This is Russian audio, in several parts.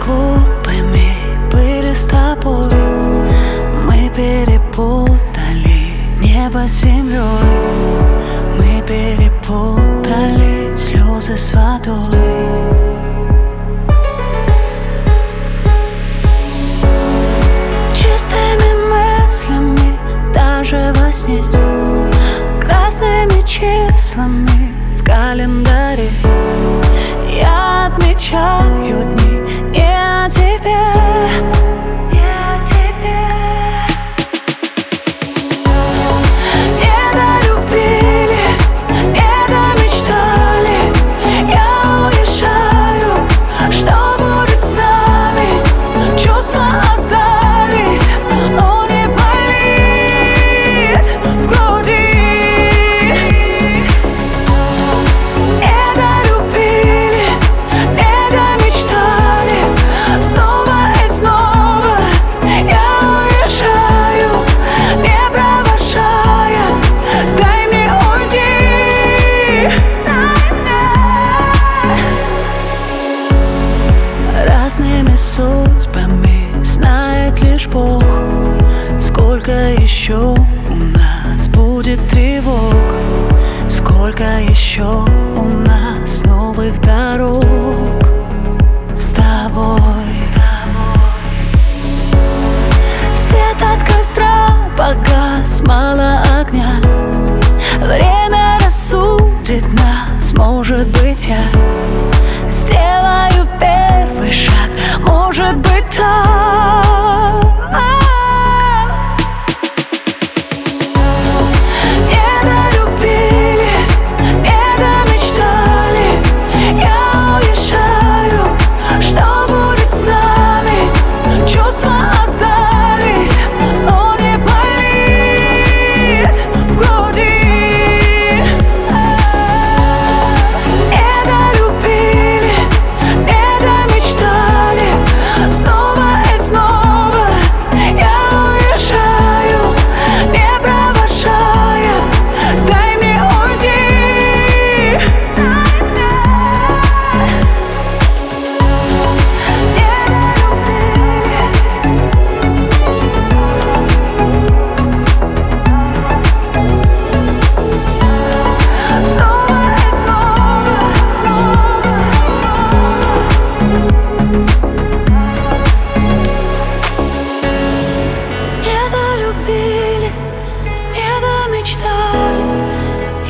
глупыми были с тобой. Мы перепутали небо с землей. Мы перепутали слезы с водой. Чистыми мыслями даже во сне, красными числами в календаре я отмечаю дни не о тебе. Разными судьбами знает лишь Бог, сколько еще у нас будет тревог, сколько еще у нас новых дорог с тобой. Свет от костра погас, мало огня. Время рассудит нас, может быть, я сделаю первый шаг, может быть, так. Недолюбили, недомечтали. Я уезжаю, что будет с нами? Чувства остались, но не болит в груди.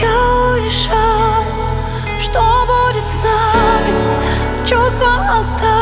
Что будет с нами? Чувства остались.